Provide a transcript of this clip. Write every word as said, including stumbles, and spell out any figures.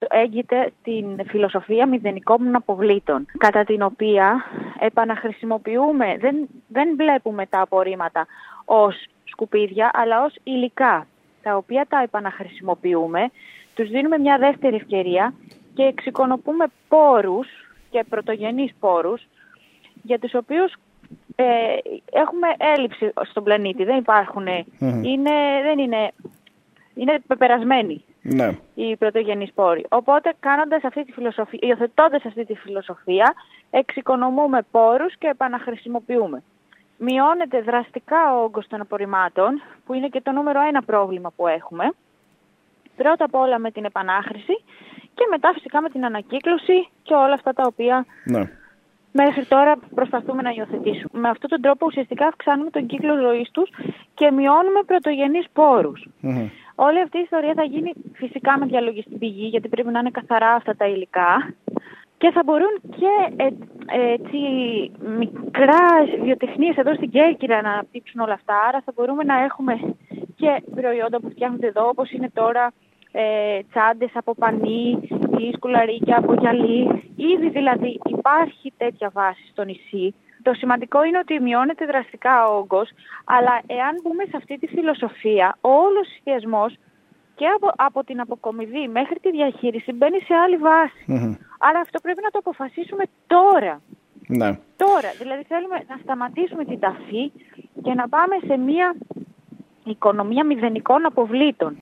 έγκυται στην φιλοσοφία μηδενικών αποβλήτων, κατά την οποία επαναχρησιμοποιούμε, δεν, δεν βλέπουμε τα απορρίμματα ως σκουπίδια, αλλά ως υλικά, τα οποία τα επαναχρησιμοποιούμε, τους δίνουμε μια δεύτερη ευκαιρία και εξοικονομούμε πόρους και πρωτογενείς πόρους, για τους οποίους ε, έχουμε έλλειψη στον πλανήτη. Δεν υπάρχουν, mm-hmm. είναι, δεν είναι, είναι πεπερασμένοι ναι. οι πρωτογενείς πόροι. Οπότε, κάνοντας αυτή τη φιλοσοφία, υιοθετώντας αυτή τη φιλοσοφία, εξοικονομούμε πόρους και επαναχρησιμοποιούμε. Μειώνεται δραστικά ο όγκος των απορριμμάτων, που είναι και το νούμερο ένα πρόβλημα που έχουμε. Πρώτα απ' όλα με την επανάχρηση και μετά φυσικά με την ανακύκλωση και όλα αυτά τα οποία ναι. μέχρι τώρα προσπαθούμε να υιοθετήσουμε. Με αυτόν τον τρόπο ουσιαστικά αυξάνουμε τον κύκλο ζωής τους και μειώνουμε πρωτογενείς πόρους. Mm-hmm. Όλη αυτή η ιστορία θα γίνει φυσικά με διαλογή στην πηγή, γιατί πρέπει να είναι καθαρά αυτά τα υλικά. Και θα μπορούν και ε, ε, έτσι, μικρά βιοτεχνίες εδώ στην Κέρκυρα να αναπτύξουν όλα αυτά. Άρα θα μπορούμε να έχουμε και προϊόντα που φτιάχνονται εδώ, όπως είναι τώρα ε, τσάντες από πανί ή σκουλαρίκια από γυαλί. Ήδη δηλαδή υπάρχει τέτοια βάση στο νησί. Το σημαντικό είναι ότι μειώνεται δραστικά ο όγκος, αλλά εάν μπούμε σε αυτή τη φιλοσοφία, όλος ο σχεδιασμός και από, από την αποκομιδή μέχρι τη διαχείριση μπαίνει σε άλλη βάση. Mm-hmm. Άρα αυτό πρέπει να το αποφασίσουμε τώρα. Ναι. Τώρα. Δηλαδή θέλουμε να σταματήσουμε την ταφή και να πάμε σε μια οικονομία μηδενικών αποβλήτων.